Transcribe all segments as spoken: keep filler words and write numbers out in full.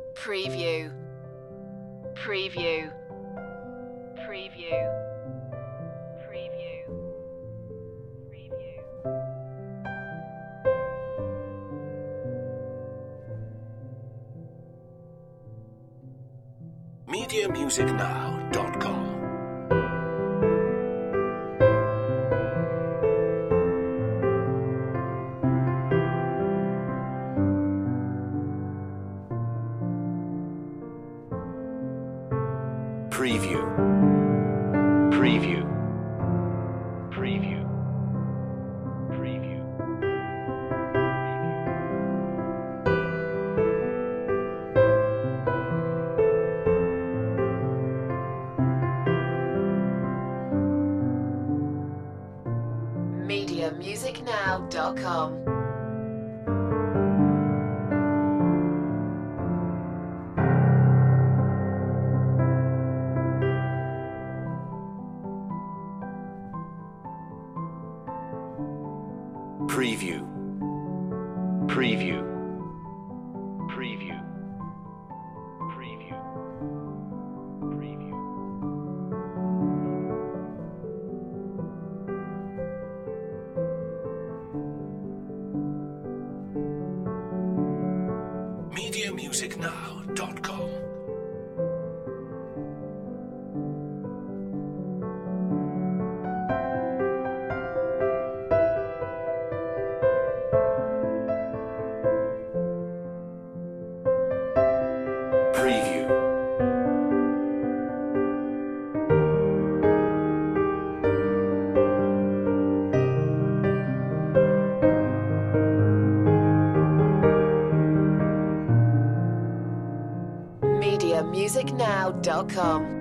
Preview. Preview. Preview. Preview. Preview. media music now dot com. Preview. Preview. Preview. Preview. media music now dot com. Preview. Preview. Preview. Preview. Preview. media music now dot com. Preview. media music now dot com.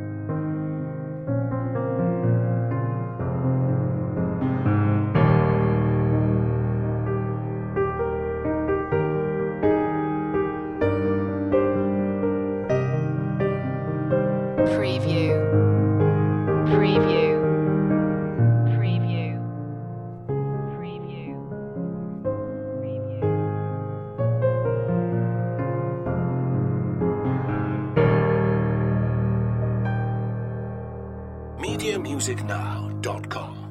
Preview. Preview. Preview. Preview. Preview. media music now dot com.